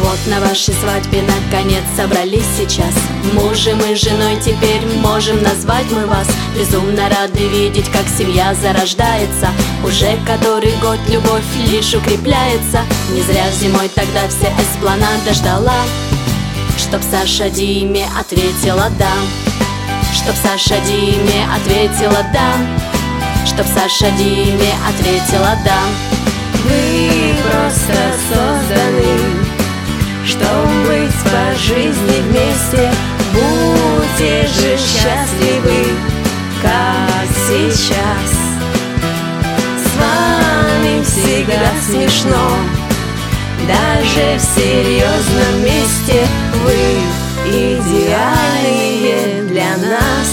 Вот на вашей свадьбе наконец собрались сейчас. Мужем и женой теперь можем назвать мы вас. Безумно рады видеть, как семья зарождается. Уже который год любовь лишь укрепляется. Не зря зимой тогда вся эспланада ждала, чтоб Саша Диме ответила «да». Чтоб Саша Диме ответила «да». Чтоб Саша Диме ответила «да». Вы просто созданы, чтоб быть по жизни вместе. Будьте же счастливы, как сейчас. С вами всегда смешно, даже в серьезном месте. Вы идеальные для нас.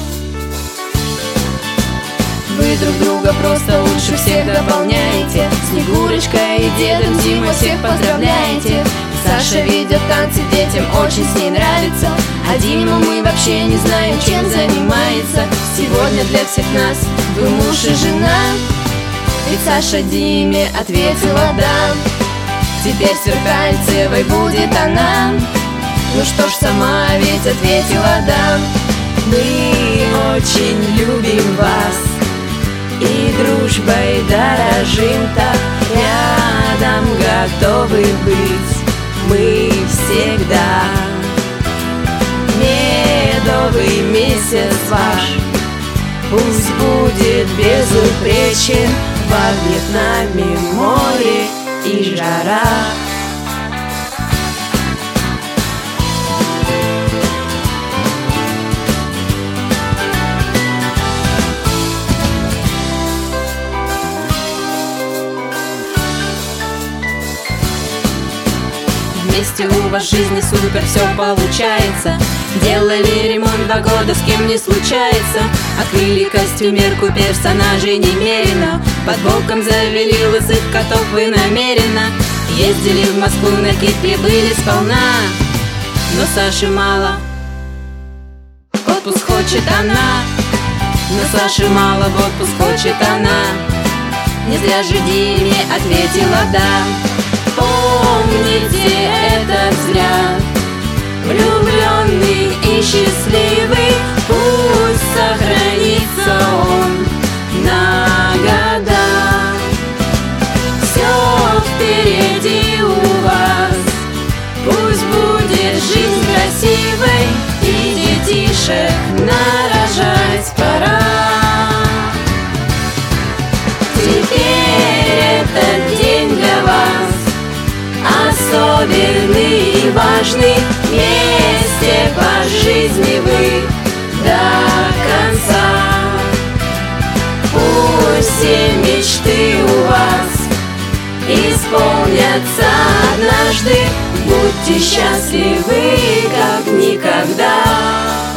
Вы друг друга просто лучше всех дополняете. Снегурочка и Дедом Зимой всех поздравляете. Саша ведет танцы, детям очень с ней нравится. А Дима мы вообще не знаем, чем занимается. Сегодня для всех нас вы муж и жена. Ведь Саша Диме ответила «да». Теперь сверкальцевой будет она. Ну что ж, сама ведь ответила «да». Мы очень любим вас и дружбой дорожим так. Рядом готовы быть мы всегда. Медовый месяц ваш пусть будет безупречен. Во Вьетнаме море и жара. Вместе у вас в жизни супер все получается. Делали ремонт 2 года, с кем не случается. Открыли костюмерку, персонажей немерено. Под боком завели лысых котов вы намеренно. Ездили в Москву на кипле, были сполна. Но Саши мало, в отпуск хочет она. Но Саши мало, в отпуск хочет она. Не зря же Диме ответила «да». Помните этот взгляд, влюбленный и счастливый. Пусть сохранится он на года. Все впереди у вас, пусть будет жизнь красивой. И детишек нарожать пора. Теперь этот день для вас особенный и важный. Вместе по жизни вы до конца. Пусть все мечты у вас исполнятся однажды. Будьте счастливы, как никогда.